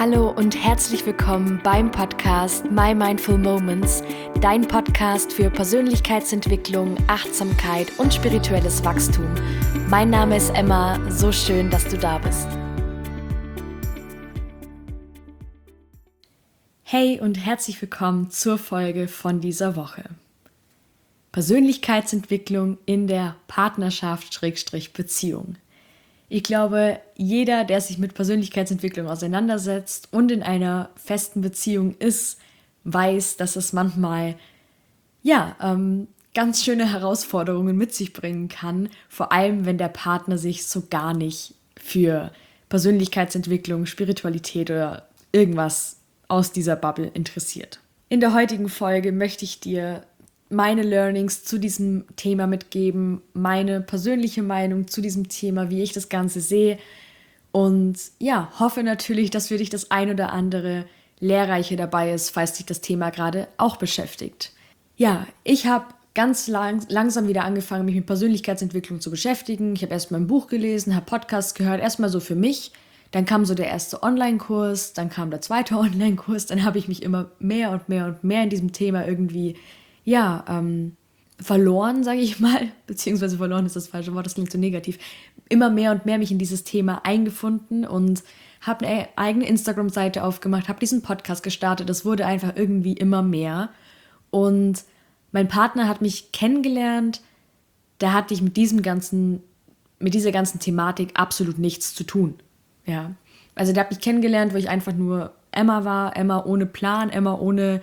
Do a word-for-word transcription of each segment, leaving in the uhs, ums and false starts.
Hallo und herzlich willkommen beim Podcast My Mindful Moments, dein Podcast für Persönlichkeitsentwicklung, Achtsamkeit und spirituelles Wachstum. Mein Name ist Emma, so schön, dass du da bist. Hey und herzlich willkommen zur Folge von dieser Woche. Persönlichkeitsentwicklung in der Partnerschaft-Beziehung. Ich glaube, jeder, der sich mit Persönlichkeitsentwicklung auseinandersetzt und in einer festen Beziehung ist, weiß, dass es manchmal ja, ähm, ganz schöne Herausforderungen mit sich bringen kann, vor allem wenn der Partner sich so gar nicht für Persönlichkeitsentwicklung, Spiritualität oder irgendwas aus dieser Bubble interessiert. In der heutigen Folge möchte ich dir meine Learnings zu diesem Thema mitgeben, meine persönliche Meinung zu diesem Thema, wie ich das Ganze sehe und ja, hoffe natürlich, dass für dich das ein oder andere Lehrreiche dabei ist, falls dich das Thema gerade auch beschäftigt. Ja, ich habe ganz lang, langsam wieder angefangen, mich mit Persönlichkeitsentwicklung zu beschäftigen. Ich habe erstmal ein Buch gelesen, habe Podcasts gehört, erstmal so für mich. Dann kam so der erste Online-Kurs, dann kam der zweite Online-Kurs, dann habe ich mich immer mehr und mehr und mehr in diesem Thema irgendwie ja, ähm, verloren, sage ich mal, beziehungsweise verloren ist das falsche Wort, das klingt so negativ, immer mehr und mehr mich in dieses Thema eingefunden und habe eine eigene Instagram-Seite aufgemacht, habe diesen Podcast gestartet, das wurde einfach irgendwie immer mehr und mein Partner hat mich kennengelernt, da hatte ich mit diesem ganzen, mit dieser ganzen Thematik absolut nichts zu tun, ja, also der hat mich kennengelernt, wo ich einfach nur Emma war, Emma ohne Plan, Emma ohne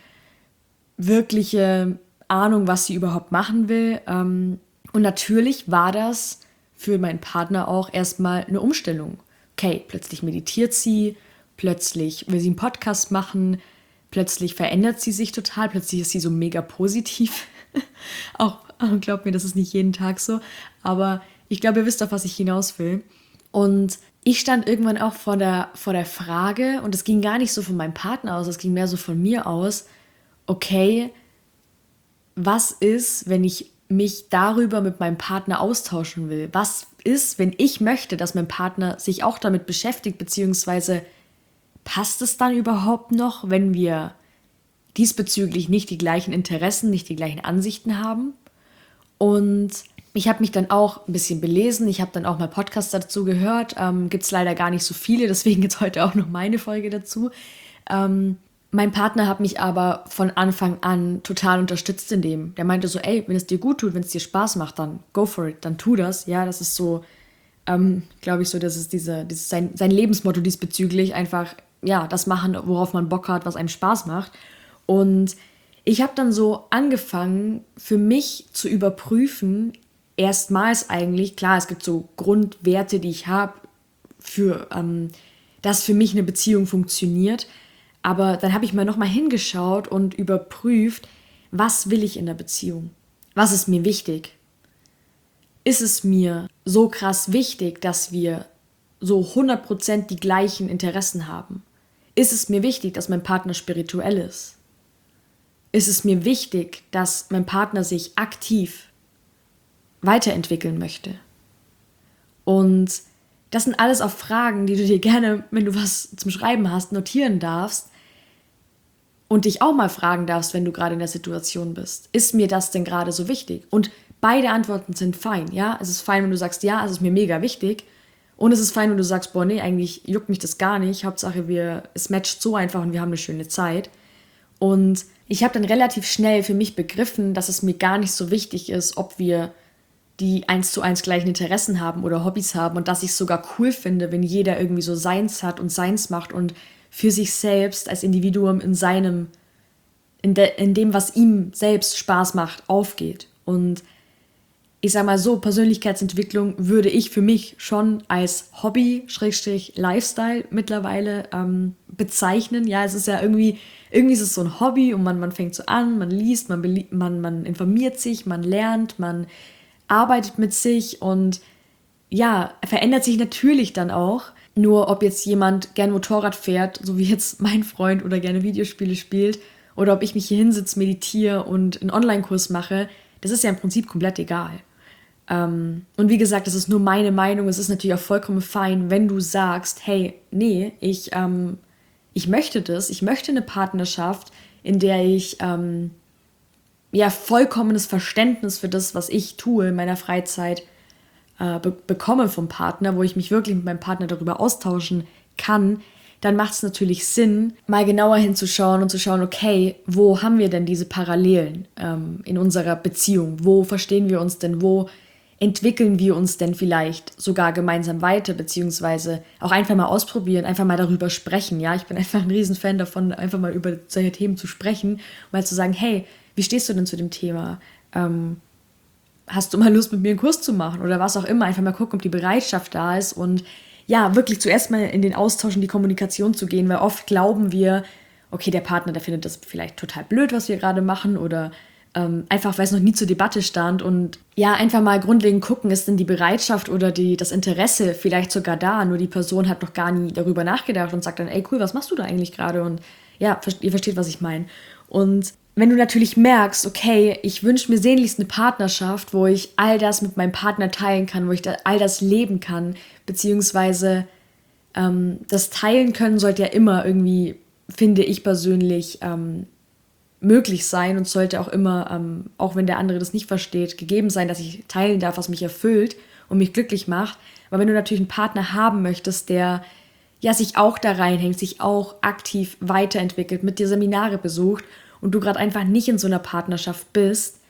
wirkliche Ahnung, was sie überhaupt machen will. Und natürlich war das für meinen Partner auch erstmal eine Umstellung. Okay, plötzlich meditiert sie, plötzlich will sie einen Podcast machen, plötzlich verändert sie sich total, plötzlich ist sie so mega positiv. Auch, glaubt mir, das ist nicht jeden Tag so, aber ich glaube, ihr wisst, auf was ich hinaus will. Und ich stand irgendwann auch vor der, vor der Frage, und es ging gar nicht so von meinem Partner aus, es ging mehr so von mir aus, okay, was ist, wenn ich mich darüber mit meinem Partner austauschen will? Was ist, wenn ich möchte, dass mein Partner sich auch damit beschäftigt, beziehungsweise passt es dann überhaupt noch, wenn wir diesbezüglich nicht die gleichen Interessen, nicht die gleichen Ansichten haben? Und ich habe mich dann auch ein bisschen belesen, ich habe dann auch mal Podcasts dazu gehört, ähm, gibt es leider gar nicht so viele, deswegen jetzt heute auch noch meine Folge dazu. Ähm, Mein Partner hat mich aber von Anfang an total unterstützt in dem. Der meinte so, ey, wenn es dir gut tut, wenn es dir Spaß macht, dann go for it, dann tu das. Ja, das ist so, ähm, glaube ich so, das ist diese, das ist sein, sein Lebensmotto diesbezüglich. Einfach, ja, das machen, worauf man Bock hat, was einem Spaß macht. Und ich habe dann so angefangen, für mich zu überprüfen, erstmals eigentlich, klar, es gibt so Grundwerte, die ich habe, für, ähm, dass für mich eine Beziehung funktioniert. Aber dann habe ich mal nochmal hingeschaut und überprüft, was will ich in der Beziehung? Was ist mir wichtig? Ist es mir so krass wichtig, dass wir so hundert Prozent die gleichen Interessen haben? Ist es mir wichtig, dass mein Partner spirituell ist? Ist es mir wichtig, dass mein Partner sich aktiv weiterentwickeln möchte? Und das sind alles auch Fragen, die du dir gerne, wenn du was zum Schreiben hast, notieren darfst und dich auch mal fragen darfst, wenn du gerade in der Situation bist. Ist mir das denn gerade so wichtig? Und beide Antworten sind fein, ja? Es ist fein, wenn du sagst, ja, es ist mir mega wichtig. Und es ist fein, wenn du sagst, boah, nee, eigentlich juckt mich das gar nicht. Hauptsache, wir, es matcht so einfach und wir haben eine schöne Zeit. Und ich habe dann relativ schnell für mich begriffen, dass es mir gar nicht so wichtig ist, ob wir die eins zu eins gleichen Interessen haben oder Hobbys haben und dass ich es sogar cool finde, wenn jeder irgendwie so seins hat und seins macht und für sich selbst als Individuum in seinem, in, de, in dem, was ihm selbst Spaß macht, aufgeht. Und ich sag mal so, Persönlichkeitsentwicklung würde ich für mich schon als Hobby, Schrägstrich Lifestyle mittlerweile ähm, bezeichnen. Ja, es ist ja irgendwie, irgendwie ist es so ein Hobby und man, man fängt so an, man liest, man, belie- man, man informiert sich, man lernt, man arbeitet mit sich und ja, verändert sich natürlich dann auch. Nur ob jetzt jemand gern Motorrad fährt, so wie jetzt mein Freund, oder gerne Videospiele spielt, oder ob ich mich hier hinsitze, meditiere und einen Online-Kurs mache, das ist ja im Prinzip komplett egal. Ähm, und wie gesagt, das ist nur meine Meinung. Es ist natürlich auch vollkommen fein, wenn du sagst, hey, nee, ich ähm, ich möchte das, ich möchte eine Partnerschaft, in der ich ähm, ja vollkommenes Verständnis für das, was ich tue in meiner Freizeit äh, be- bekomme vom Partner, wo ich mich wirklich mit meinem Partner darüber austauschen kann, dann macht es natürlich Sinn, mal genauer hinzuschauen und zu schauen, okay, wo haben wir denn diese Parallelen ähm, in unserer Beziehung? Wo verstehen wir uns denn? Wo entwickeln wir uns denn vielleicht sogar gemeinsam weiter, beziehungsweise auch einfach mal ausprobieren, einfach mal darüber sprechen, ja? Ich bin einfach ein Riesenfan davon, einfach mal über solche Themen zu sprechen, mal zu sagen, hey, wie stehst du denn zu dem Thema? Ähm, hast du mal Lust, mit mir einen Kurs zu machen oder was auch immer? Einfach mal gucken, ob die Bereitschaft da ist und ja, wirklich zuerst mal in den Austausch, in die Kommunikation zu gehen, weil oft glauben wir, okay, der Partner, der findet das vielleicht total blöd, was wir gerade machen oder ähm, einfach, weil es noch nie zur Debatte stand und ja, einfach mal grundlegend gucken, ist denn die Bereitschaft oder die, das Interesse vielleicht sogar da, nur die Person hat noch gar nie darüber nachgedacht und sagt dann, ey, cool, was machst du da eigentlich gerade? Und ja, ihr versteht, was ich meine. Und wenn du natürlich merkst, okay, ich wünsche mir sehnlichst eine Partnerschaft, wo ich all das mit meinem Partner teilen kann, wo ich da all das leben kann, beziehungsweise ähm, das Teilen können sollte ja immer irgendwie, finde ich persönlich, ähm, möglich sein und sollte auch immer, ähm, auch wenn der andere das nicht versteht, gegeben sein, dass ich teilen darf, was mich erfüllt und mich glücklich macht. Aber wenn du natürlich einen Partner haben möchtest, der ja sich auch da reinhängt, sich auch aktiv weiterentwickelt, mit dir Seminare besucht und du gerade einfach nicht in so einer Partnerschaft bist,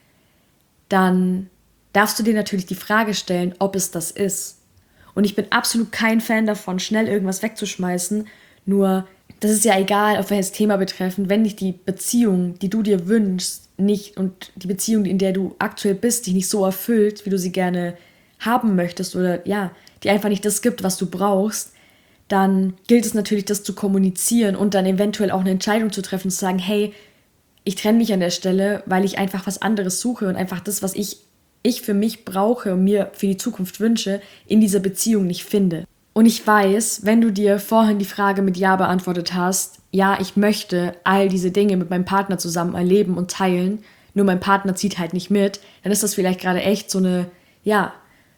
dann darfst du dir natürlich die Frage stellen, ob es das ist. Und ich bin absolut kein Fan davon, schnell irgendwas wegzuschmeißen, nur das ist ja egal, auf welches Thema betreffend, wenn dich die Beziehung, die du dir wünschst, nicht und die Beziehung, in der du aktuell bist, dich nicht so erfüllt, wie du sie gerne haben möchtest oder ja, die einfach nicht das gibt, was du brauchst, dann gilt es natürlich, das zu kommunizieren und dann eventuell auch eine Entscheidung zu treffen, zu sagen, hey, ich trenne mich an der Stelle, weil ich einfach was anderes suche und einfach das, was ich, ich für mich brauche und mir für die Zukunft wünsche, in dieser Beziehung nicht finde. Und ich weiß, wenn du dir vorhin die Frage mit Ja beantwortet hast, ja, ich möchte all diese Dinge mit meinem Partner zusammen erleben und teilen, nur mein Partner zieht halt nicht mit, dann ist das vielleicht gerade echt so eine, ja,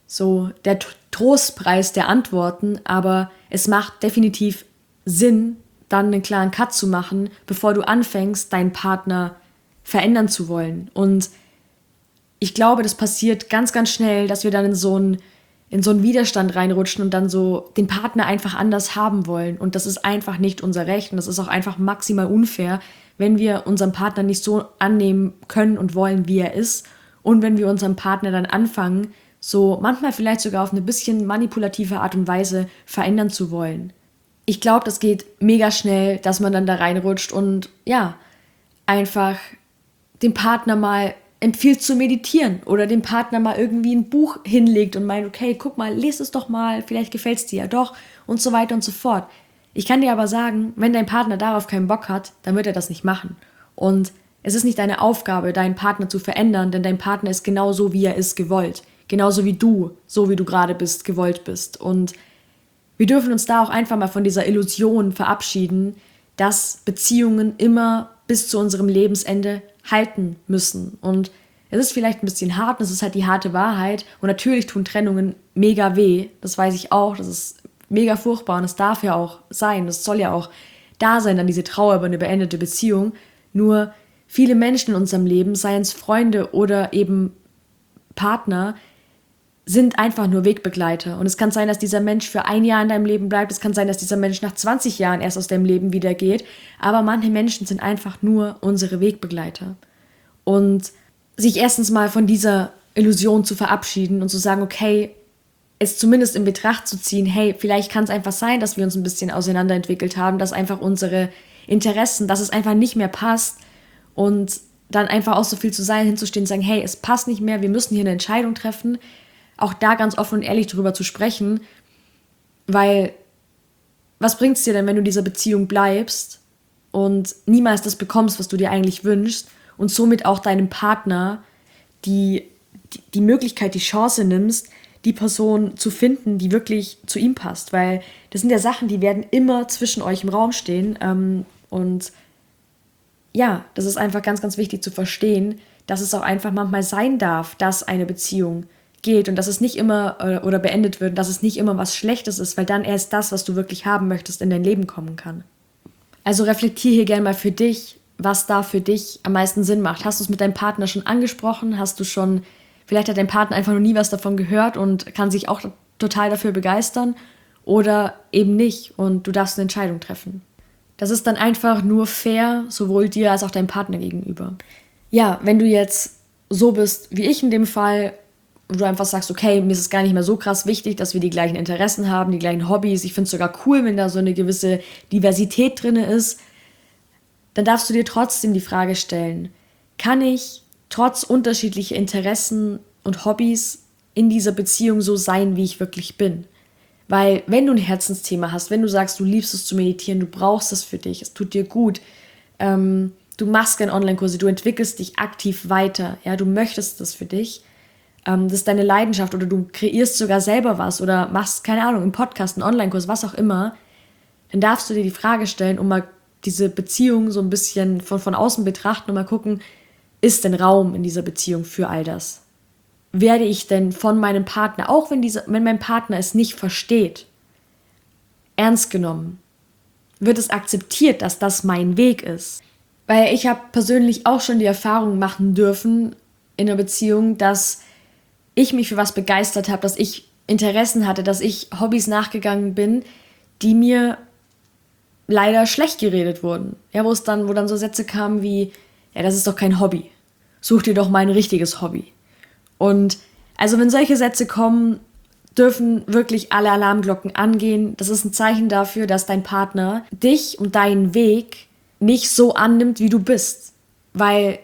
so der Trostpreis der Antworten, aber es macht definitiv Sinn, dann einen klaren Cut zu machen, bevor du anfängst, deinen Partner verändern zu wollen. Und ich glaube, das passiert ganz, ganz schnell, dass wir dann in so einen, in so einen Widerstand reinrutschen und dann so den Partner einfach anders haben wollen. Und das ist einfach nicht unser Recht und das ist auch einfach maximal unfair, wenn wir unseren Partner nicht so annehmen können und wollen, wie er ist. Und wenn wir unseren Partner dann anfangen, so manchmal vielleicht sogar auf eine bisschen manipulative Art und Weise verändern zu wollen. Ich glaube, das geht mega schnell, dass man dann da reinrutscht und ja, einfach dem Partner mal empfiehlt zu meditieren oder dem Partner mal irgendwie ein Buch hinlegt und meint, okay, guck mal, lese es doch mal, vielleicht gefällt es dir ja doch und so weiter und so fort. Ich kann dir aber sagen, wenn dein Partner darauf keinen Bock hat, dann wird er das nicht machen. Und es ist nicht deine Aufgabe, deinen Partner zu verändern, denn dein Partner ist genauso, wie er ist, gewollt. Genauso wie du, so wie du gerade bist, gewollt bist. Und wir dürfen uns da auch einfach mal von dieser Illusion verabschieden, dass Beziehungen immer bis zu unserem Lebensende halten müssen. Und es ist vielleicht ein bisschen hart, und es ist halt die harte Wahrheit. Und natürlich tun Trennungen mega weh, das weiß ich auch, das ist mega furchtbar und es darf ja auch sein, das soll ja auch da sein, dann diese Trauer über eine beendete Beziehung. Nur viele Menschen in unserem Leben, seien es Freunde oder eben Partner, sind einfach nur Wegbegleiter. Und es kann sein, dass dieser Mensch für ein Jahr in deinem Leben bleibt. Es kann sein, dass dieser Mensch nach zwanzig Jahren erst aus deinem Leben wieder geht. Aber manche Menschen sind einfach nur unsere Wegbegleiter. Und sich erstens mal von dieser Illusion zu verabschieden und zu sagen, okay, es zumindest in Betracht zu ziehen, hey, vielleicht kann es einfach sein, dass wir uns ein bisschen auseinanderentwickelt haben, dass einfach unsere Interessen, dass es einfach nicht mehr passt und dann einfach auch so viel zu sein, hinzustehen und sagen, hey, es passt nicht mehr, wir müssen hier eine Entscheidung treffen. Auch da ganz offen und ehrlich drüber zu sprechen, weil was bringt es dir denn, wenn du in dieser Beziehung bleibst und niemals das bekommst, was du dir eigentlich wünschst und somit auch deinem Partner die, die, die Möglichkeit, die Chance nimmst, die Person zu finden, die wirklich zu ihm passt, weil das sind ja Sachen, die werden immer zwischen euch im Raum stehen ähm, und ja, das ist einfach ganz, ganz wichtig zu verstehen, dass es auch einfach manchmal sein darf, dass eine Beziehung geht und dass es nicht immer äh, oder beendet wird, dass es nicht immer was Schlechtes ist, weil dann erst das, was du wirklich haben möchtest, in dein Leben kommen kann. Also reflektier hier gerne mal für dich, was da für dich am meisten Sinn macht. Hast du es mit deinem Partner schon angesprochen? Hast du schon, vielleicht hat dein Partner einfach noch nie was davon gehört und kann sich auch total dafür begeistern oder eben nicht und du darfst eine Entscheidung treffen. Das ist dann einfach nur fair, sowohl dir als auch deinem Partner gegenüber. Ja, wenn du jetzt so bist wie ich in dem Fall, wo du einfach sagst, okay, mir ist es gar nicht mehr so krass wichtig, dass wir die gleichen Interessen haben, die gleichen Hobbys. Ich finde es sogar cool, wenn da so eine gewisse Diversität drin ist. Dann darfst du dir trotzdem die Frage stellen, kann ich trotz unterschiedlicher Interessen und Hobbys in dieser Beziehung so sein, wie ich wirklich bin? Weil wenn du ein Herzensthema hast, wenn du sagst, du liebst es zu meditieren, du brauchst es für dich, es tut dir gut, ähm, du machst gerne Online-Kurse, du entwickelst dich aktiv weiter, ja, du möchtest das für dich, ähm, das ist deine Leidenschaft oder du kreierst sogar selber was oder machst, keine Ahnung, einen Podcast, einen Online-Kurs, was auch immer, dann darfst du dir die Frage stellen und mal diese Beziehung so ein bisschen von, von außen betrachten und mal gucken, ist denn Raum in dieser Beziehung für all das? Werde ich denn von meinem Partner, auch wenn, diese, wenn mein Partner es nicht versteht, ernst genommen? Wird es akzeptiert, dass das mein Weg ist? Weil ich habe persönlich auch schon die Erfahrung machen dürfen in einer Beziehung, dass ich mich für was begeistert habe, dass ich Interessen hatte, dass ich Hobbys nachgegangen bin, die mir leider schlecht geredet wurden. Ja, wo es dann, wo dann so Sätze kamen wie, ja, das ist doch kein Hobby. Such dir doch mal ein richtiges Hobby. Und also wenn solche Sätze kommen, dürfen wirklich alle Alarmglocken angehen. Das ist ein Zeichen dafür, dass dein Partner dich und deinen Weg nicht so annimmt, wie du bist. Weil,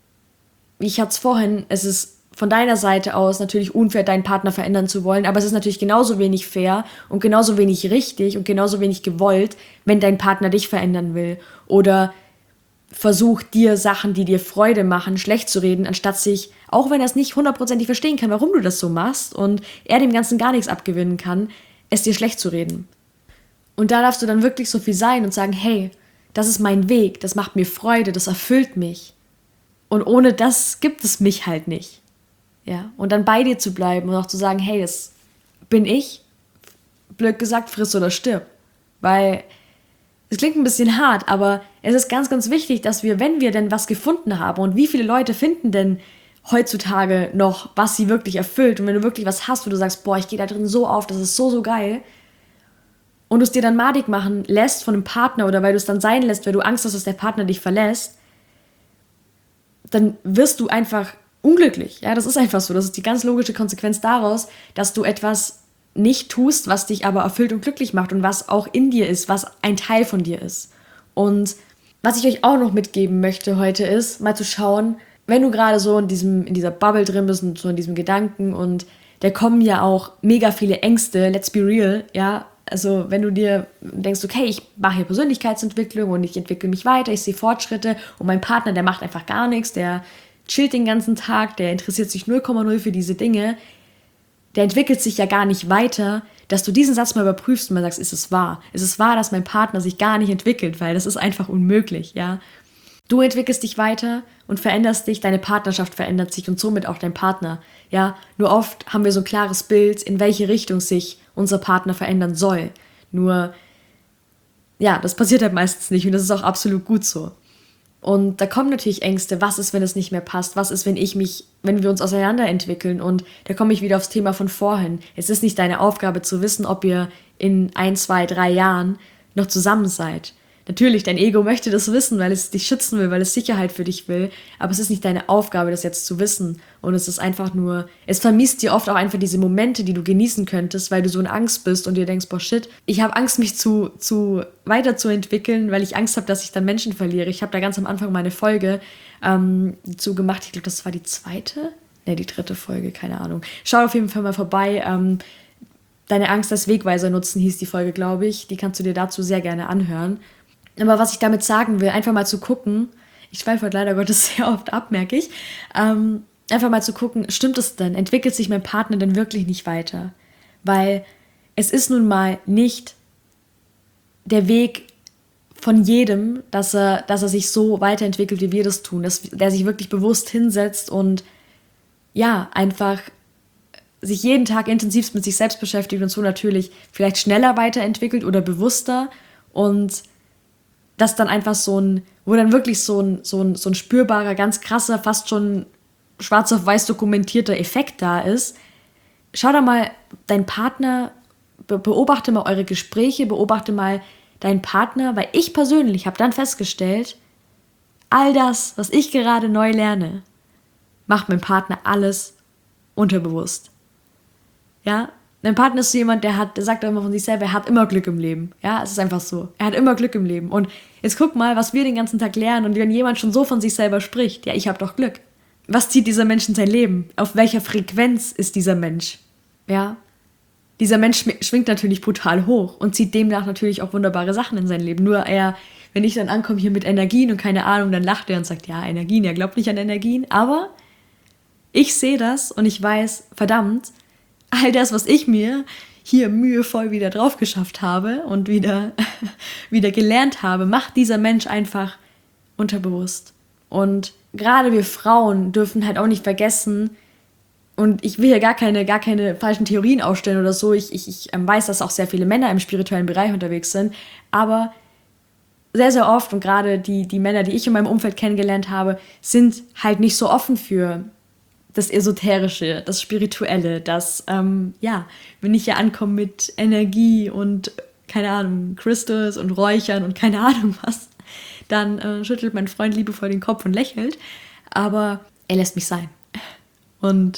wie ich hatte es vorhin, es ist von deiner Seite aus natürlich unfair, deinen Partner verändern zu wollen, aber es ist natürlich genauso wenig fair und genauso wenig richtig und genauso wenig gewollt, wenn dein Partner dich verändern will oder versucht, dir Sachen, die dir Freude machen, schlecht zu reden, anstatt sich, auch wenn er es nicht hundertprozentig verstehen kann, warum du das so machst und er dem Ganzen gar nichts abgewinnen kann, es dir schlecht zu reden. Und da darfst du dann wirklich so viel sein und sagen, hey, das ist mein Weg, das macht mir Freude, das erfüllt mich. Und ohne das gibt es mich halt nicht. Ja, und dann bei dir zu bleiben und auch zu sagen, hey, das bin ich, blöd gesagt, friss oder stirb. Weil es klingt ein bisschen hart, aber es ist ganz, ganz wichtig, dass wir, wenn wir denn was gefunden haben und wie viele Leute finden denn heutzutage noch, was sie wirklich erfüllt und wenn du wirklich was hast, wo du sagst, boah, ich gehe da drin so auf, das ist so, so geil und du es dir dann madig machen lässt von einem Partner oder weil du es dann sein lässt, weil du Angst hast, dass der Partner dich verlässt, dann wirst du einfach unglücklich. Ja, das ist einfach so. Das ist die ganz logische Konsequenz daraus, dass du etwas nicht tust, was dich aber erfüllt und glücklich macht und was auch in dir ist, was ein Teil von dir ist. Und was ich euch auch noch mitgeben möchte heute ist, mal zu schauen, wenn du gerade so in diesem, in dieser Bubble drin bist und so in diesem Gedanken und da kommen ja auch mega viele Ängste, let's be real, ja, also wenn du dir denkst, okay, ich mache hier Persönlichkeitsentwicklung und ich entwickle mich weiter, ich sehe Fortschritte und mein Partner, der macht einfach gar nichts, der chillt den ganzen Tag, der interessiert sich null Komma null für diese Dinge, der entwickelt sich ja gar nicht weiter, dass du diesen Satz mal überprüfst und mal sagst, ist es wahr? Ist es wahr, dass mein Partner sich gar nicht entwickelt? Weil das ist einfach unmöglich, ja. Du entwickelst dich weiter und veränderst dich, deine Partnerschaft verändert sich und somit auch dein Partner, ja. Nur oft haben wir so ein klares Bild, in welche Richtung sich unser Partner verändern soll. Nur, ja, das passiert halt meistens nicht und das ist auch absolut gut so. Und da kommen natürlich Ängste, was ist, wenn es nicht mehr passt, was ist, wenn ich mich, wenn wir uns auseinanderentwickeln und da komme ich wieder aufs Thema von vorhin. Es ist nicht deine Aufgabe zu wissen, ob ihr in ein, zwei, drei Jahren noch zusammen seid. Natürlich, dein Ego möchte das wissen, weil es dich schützen will, weil es Sicherheit für dich will, aber es ist nicht deine Aufgabe, das jetzt zu wissen und es ist einfach nur, es vermisst dir oft auch einfach diese Momente, die du genießen könntest, weil du so in Angst bist und dir denkst, boah shit, ich habe Angst, mich zu, zu weiterzuentwickeln, weil ich Angst habe, dass ich dann Menschen verliere. Ich habe da ganz am Anfang meine Folge ähm, zu gemacht, ich glaube, das war die zweite, ne, die dritte Folge, keine Ahnung. Schau auf jeden Fall mal vorbei, ähm, Deine Angst als Wegweiser nutzen hieß die Folge, glaube ich, die kannst du dir dazu sehr gerne anhören. Aber was ich damit sagen will, einfach mal zu gucken, ich schweife heute leider Gottes sehr oft ab, merke ich, ähm, einfach mal zu gucken, stimmt es denn? Entwickelt sich mein Partner denn wirklich nicht weiter? Weil es ist nun mal nicht der Weg von jedem, dass er, dass er sich so weiterentwickelt, wie wir das tun, dass der sich wirklich bewusst hinsetzt und ja, einfach sich jeden Tag intensivst mit sich selbst beschäftigt und so natürlich vielleicht schneller weiterentwickelt oder bewusster und dass dann einfach so ein, wo dann wirklich so ein, so ein, so ein spürbarer, ganz krasser, fast schon schwarz auf weiß dokumentierter Effekt da ist. Schau da mal deinen Partner, be- beobachte mal eure Gespräche, beobachte mal deinen Partner, weil ich persönlich habe dann festgestellt, all das, was ich gerade neu lerne, macht mein Partner alles unterbewusst. Ja, mein Partner ist so jemand, der hat, der sagt immer von sich selber, er hat immer Glück im Leben. Ja, es ist einfach so. Er hat immer Glück im Leben. Und jetzt guck mal, was wir den ganzen Tag lernen. Und wenn jemand schon so von sich selber spricht, ja, ich habe doch Glück. Was zieht dieser Mensch in sein Leben? Auf welcher Frequenz ist dieser Mensch? Ja, dieser Mensch schwingt natürlich brutal hoch und zieht demnach natürlich auch wunderbare Sachen in sein Leben. Nur er, wenn ich dann ankomme hier mit Energien und keine Ahnung, dann lacht er und sagt, ja, Energien, er glaubt nicht an Energien. Aber ich sehe das und ich weiß, verdammt, all das, was ich mir hier mühevoll wieder drauf geschafft habe und wieder, wieder gelernt habe, macht dieser Mensch einfach unterbewusst. Und gerade wir Frauen dürfen halt auch nicht vergessen, und ich will hier gar keine, gar keine falschen Theorien aufstellen oder so, ich, ich, ich weiß, dass auch sehr viele Männer im spirituellen Bereich unterwegs sind, aber sehr, sehr oft und gerade die, die Männer, die ich in meinem Umfeld kennengelernt habe, sind halt nicht so offen für das Esoterische, das Spirituelle, das, ähm, ja, wenn ich hier ankomme mit Energie und, keine Ahnung, Crystals und Räuchern und keine Ahnung was, dann äh, schüttelt mein Freund liebevoll den Kopf und lächelt, aber er lässt mich sein. Und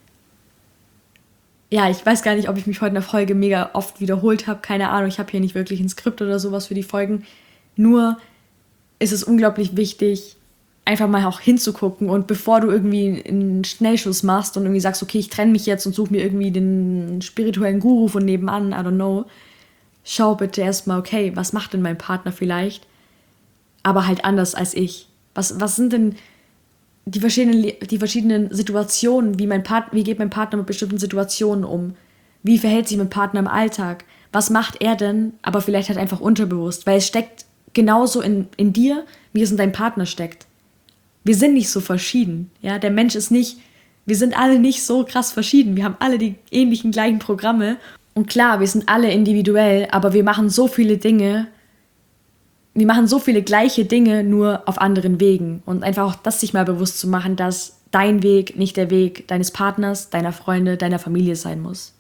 ja, ich weiß gar nicht, ob ich mich heute in der Folge mega oft wiederholt habe, keine Ahnung, ich habe hier nicht wirklich ein Skript oder sowas für die Folgen, nur ist es unglaublich wichtig, einfach mal auch hinzugucken und bevor du irgendwie einen Schnellschuss machst und irgendwie sagst, okay, ich trenne mich jetzt und suche mir irgendwie den spirituellen Guru von nebenan, I don't know, schau bitte erstmal, okay, was macht denn mein Partner vielleicht, aber halt anders als ich. Was, was sind denn die verschiedenen, die verschiedenen Situationen, wie, mein Part, wie geht mein Partner mit bestimmten Situationen um? Wie verhält sich mein Partner im Alltag? Was macht er denn, aber vielleicht halt einfach unterbewusst? Weil es steckt genauso in, in dir, wie es in deinem Partner steckt. Wir sind nicht so verschieden. Ja? Der Mensch ist nicht, wir sind alle nicht so krass verschieden. Wir haben alle die ähnlichen, gleichen Programme. Und klar, wir sind alle individuell, aber wir machen so viele Dinge, wir machen so viele gleiche Dinge, nur auf anderen Wegen. Und einfach auch das sich mal bewusst zu machen, dass dein Weg nicht der Weg deines Partners, deiner Freunde, deiner Familie sein muss.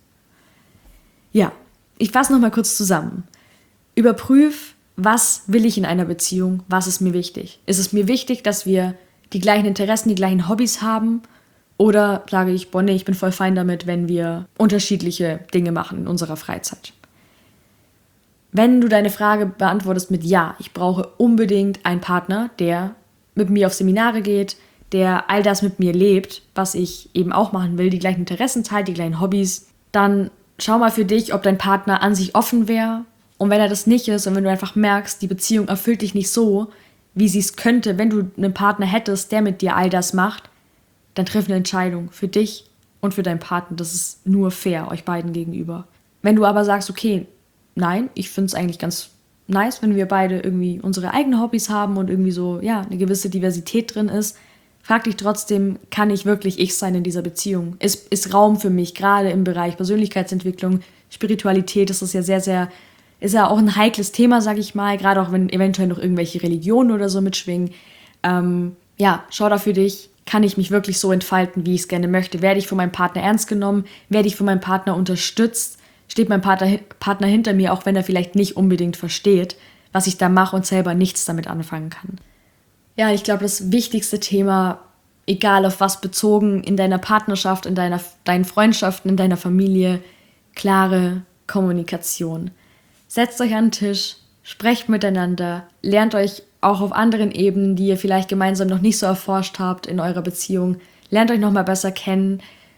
Ja, ich fasse nochmal kurz zusammen. Überprüf, was will ich in einer Beziehung, was ist mir wichtig. Ist es mir wichtig, dass wir die gleichen Interessen, die gleichen Hobbys haben? Oder sage ich, boah, nee, ich bin voll fein damit, wenn wir unterschiedliche Dinge machen in unserer Freizeit. Wenn du deine Frage beantwortest mit Ja, ich brauche unbedingt einen Partner, der mit mir auf Seminare geht, der all das mit mir lebt, was ich eben auch machen will, die gleichen Interessen teilt, die gleichen Hobbys, dann schau mal für dich, ob dein Partner an sich offen wäre. Und wenn er das nicht ist und wenn du einfach merkst, die Beziehung erfüllt dich nicht so, wie sie es könnte, wenn du einen Partner hättest, der mit dir all das macht, dann triff eine Entscheidung für dich und für deinen Partner. Das ist nur fair, euch beiden gegenüber. Wenn du aber sagst, okay, nein, ich finde es eigentlich ganz nice, wenn wir beide irgendwie unsere eigenen Hobbys haben und irgendwie so, ja, eine gewisse Diversität drin ist, frag dich trotzdem, kann ich wirklich ich sein in dieser Beziehung? Ist, ist Raum für mich, gerade im Bereich Persönlichkeitsentwicklung, Spiritualität, ist das ja sehr, sehr, ist ja auch ein heikles Thema, sag ich mal, gerade auch wenn eventuell noch irgendwelche Religionen oder so mitschwingen. Ähm, ja, schau da für dich, kann ich mich wirklich so entfalten, wie ich es gerne möchte? Werde ich von meinem Partner ernst genommen? Werde ich von meinem Partner unterstützt? Steht mein Partner, Partner hinter mir, auch wenn er vielleicht nicht unbedingt versteht, was ich da mache und selber nichts damit anfangen kann. Ja, ich glaube, das wichtigste Thema, egal auf was bezogen, in deiner Partnerschaft, in deiner, deinen Freundschaften, in deiner Familie, klare Kommunikation. Setzt euch an den Tisch, sprecht miteinander, lernt euch auch auf anderen Ebenen, die ihr vielleicht gemeinsam noch nicht so erforscht habt in eurer Beziehung, lernt euch nochmal besser kennen,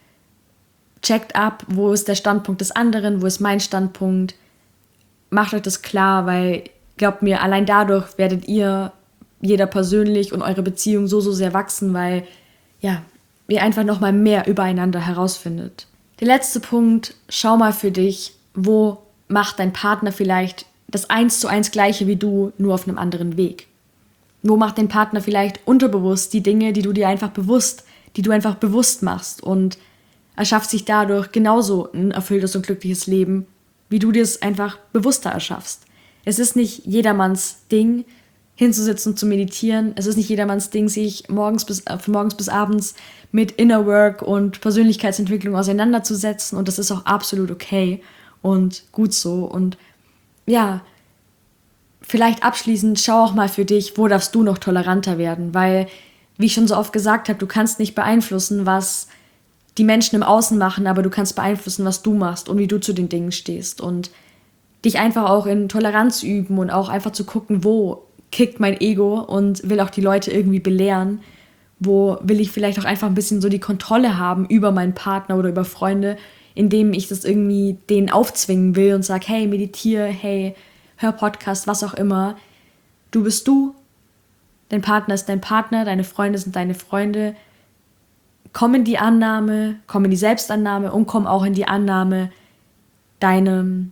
checkt ab, wo ist der Standpunkt des anderen, wo ist mein Standpunkt, macht euch das klar, weil, glaubt mir, allein dadurch werdet ihr, jeder persönlich und eure Beziehung so, so sehr wachsen, weil, ja, ihr einfach nochmal mehr übereinander herausfindet. Der letzte Punkt, schau mal für dich, wo macht dein Partner vielleicht das eins zu eins Gleiche wie du, nur auf einem anderen Weg. Wo macht dein Partner vielleicht unterbewusst die Dinge, die du dir einfach bewusst, die du einfach bewusst machst und erschafft sich dadurch genauso ein erfülltes und glückliches Leben, wie du dir es einfach bewusster erschaffst. Es ist nicht jedermanns Ding, hinzusitzen und zu meditieren. Es ist nicht jedermanns Ding, sich morgens bis, äh, von morgens bis abends mit Inner Work und Persönlichkeitsentwicklung auseinanderzusetzen. Und das ist auch absolut okay und gut so. Und ja, vielleicht abschließend, schau auch mal für dich, wo darfst du noch toleranter werden. Weil, wie ich schon so oft gesagt habe, du kannst nicht beeinflussen, was die Menschen im Außen machen, aber du kannst beeinflussen, was du machst und wie du zu den Dingen stehst. Und dich einfach auch in Toleranz üben und auch einfach zu gucken, wo kickt mein Ego und will auch die Leute irgendwie belehren, wo will ich vielleicht auch einfach ein bisschen so die Kontrolle haben über meinen Partner oder über Freunde, indem ich das irgendwie denen aufzwingen will und sage, hey, meditiere, hey, hör Podcast, was auch immer. Du bist du, dein Partner ist dein Partner, deine Freunde sind deine Freunde. Komm in die Annahme, komm in die Selbstannahme und komm auch in die Annahme deinem,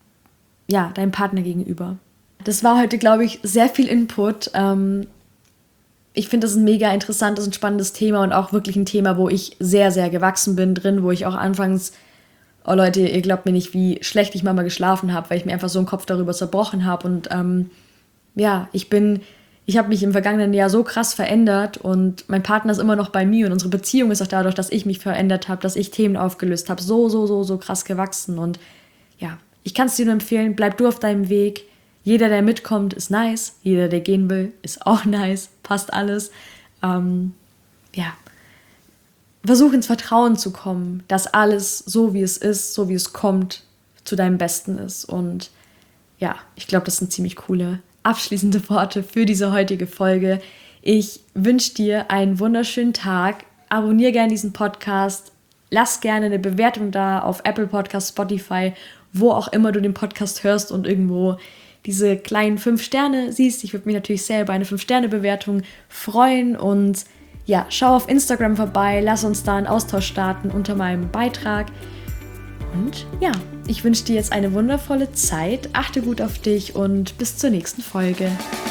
ja, deinem Partner gegenüber. Das war heute, glaube ich, sehr viel Input. Ähm, ich finde das ein mega interessantes und spannendes Thema und auch wirklich ein Thema, wo ich sehr, sehr gewachsen bin drin, wo ich auch anfangs, oh Leute, ihr glaubt mir nicht, wie schlecht ich manchmal geschlafen habe, weil ich mir einfach so einen Kopf darüber zerbrochen habe. Und ähm, ja, ich bin, ich habe mich im vergangenen Jahr so krass verändert und mein Partner ist immer noch bei mir und unsere Beziehung ist auch dadurch, dass ich mich verändert habe, dass ich Themen aufgelöst habe, so, so, so, so krass gewachsen. Und ja, ich kann es dir nur empfehlen, bleib du auf deinem Weg. Jeder, der mitkommt, ist nice. Jeder, der gehen will, ist auch nice. Passt alles. Ähm, ja. Versuch ins Vertrauen zu kommen, dass alles so, wie es ist, so wie es kommt, zu deinem Besten ist. Und ja, ich glaube, das sind ziemlich coole abschließende Worte für diese heutige Folge. Ich wünsche dir einen wunderschönen Tag. Abonniere gerne diesen Podcast. Lass gerne eine Bewertung da auf Apple Podcast, Spotify, wo auch immer du den Podcast hörst und irgendwo diese kleinen fünf Sterne siehst. Ich würde mich natürlich sehr über eine fünf Sterne Bewertung freuen und ja, schau auf Instagram vorbei, lass uns da einen Austausch starten unter meinem Beitrag. Und ja, ich wünsche dir jetzt eine wundervolle Zeit, achte gut auf dich und bis zur nächsten Folge.